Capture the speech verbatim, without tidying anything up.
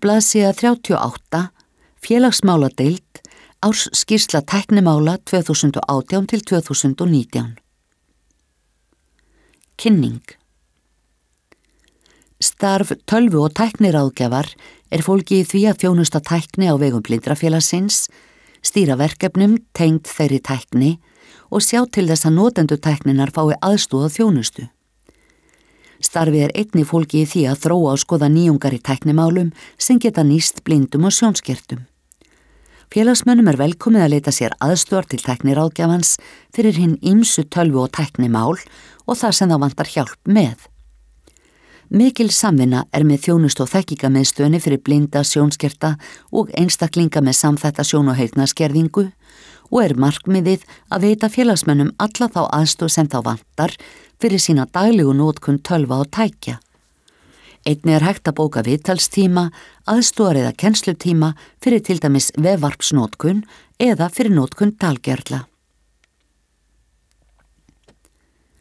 Blaðsíða þrjátíu og átta, Félagsmáladeild, ársskýrsla tæknimála tvö þúsund og átján til tvö þúsund og nítján. Kynning. Starf tölvu- og tækniráðgjafar er fólgið í því að þjónusta tækni á vegum Blindrafélagsins, stýra verkefnum tengd þeirri tækni og sjá til þess að notendur tækninar fái aðstoð og þjónustu. Starfið er einnig fólgið í því að þróa og skoða nýjungar í tæknimálum sem geta nýst blindum og sjónskertum. Félagsmönnum er velkomið að leita sér aðstoðar til tækniráðgjafans fyrir hinn ýmsu tölvu- og tæknimál og það sem þá vantar hjálp með. Mikil samvinna er með þjónustu og þekkingamiðstöðinni fyrir blinda, sjónskerta og einstaklinga með samþætta sjón- og heyrnarskerðingu og er markmiðið að veita félagsmönnum alla þá aðstoð sem þá vantar fyrir sína daglegu notkun tölva og tækja. Einnig er hægt að bóka viðtalstíma, aðstoðar eða kennslutíma fyrir til dæmis vefvarpsnotkun eða fyrir notkun talgerðla.